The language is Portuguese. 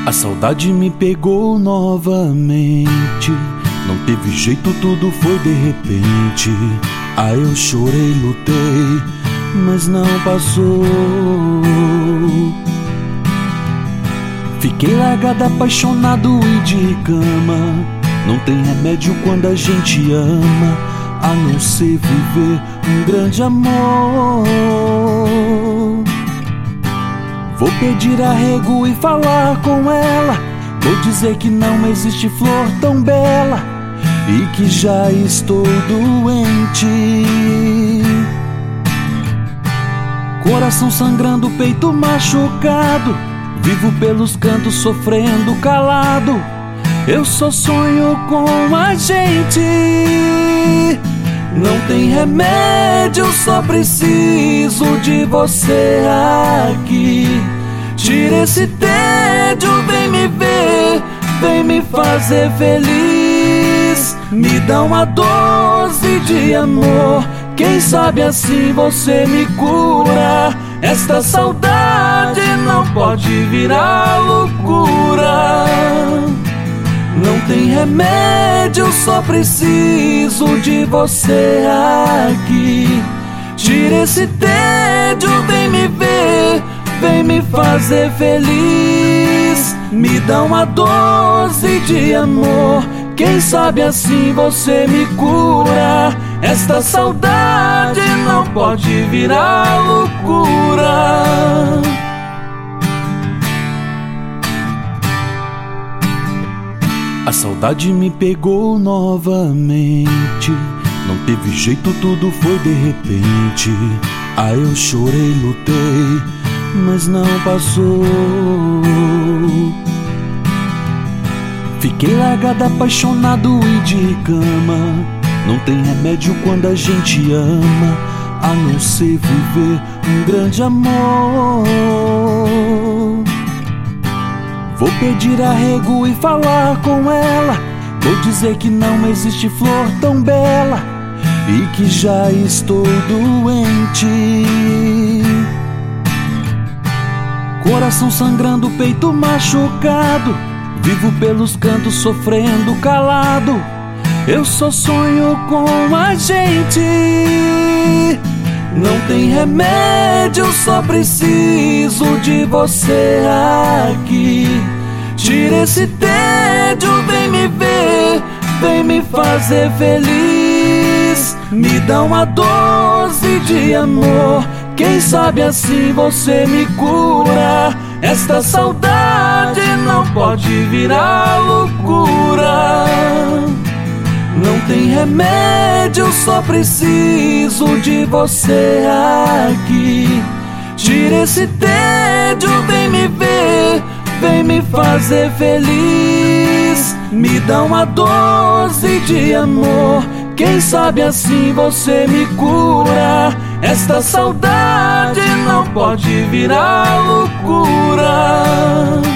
A saudade me pegou novamente. Não teve jeito, tudo foi de repente. Aí eu chorei, lutei, mas não passou. Fiquei largado, apaixonado e de cama. Não tem remédio quando a gente ama, a não ser viver um grande amor. Vou pedir arrego e falar com ela. Vou dizer que não existe flor tão bela e que já estou doente. Coração sangrando, peito machucado, vivo pelos cantos sofrendo calado. Eu só sonho com a gente. Não tem remédio, só preciso de você aqui. Tira esse tédio, vem me ver, vem me fazer feliz. Me dá uma dose de amor, quem sabe assim você me cura. Esta saudade não pode virar loucura. Não tem remédio, só preciso de você aqui. Tira esse tédio, vem me ver, vem me fazer feliz. Me dá uma dose de amor, quem sabe assim você me cura. Esta saudade não pode virar loucura. A saudade me pegou novamente. Não teve jeito, tudo foi de repente. Aí eu chorei, lutei, mas não passou. Fiquei largado, apaixonado e de cama. Não tem remédio quando a gente ama, a não ser viver um grande amor. Vou pedir arrego e falar com ela. Vou dizer que não existe flor tão bela e que já estou doente. Coração sangrando, peito machucado, vivo pelos cantos sofrendo calado. Eu só sonho com a gente. Não tem remédio, só preciso de você aqui. Tira esse tédio, vem me ver, vem me fazer feliz. Me dá uma dose de amor, quem sabe assim você me cura. Esta saudade não pode virar loucura. Não tem remédio, só preciso de você aqui. Tira esse tédio, vem me ver, vem me fazer feliz. Me dá uma dose de amor, quem sabe assim você me cura. Esta saudade não pode virar loucura.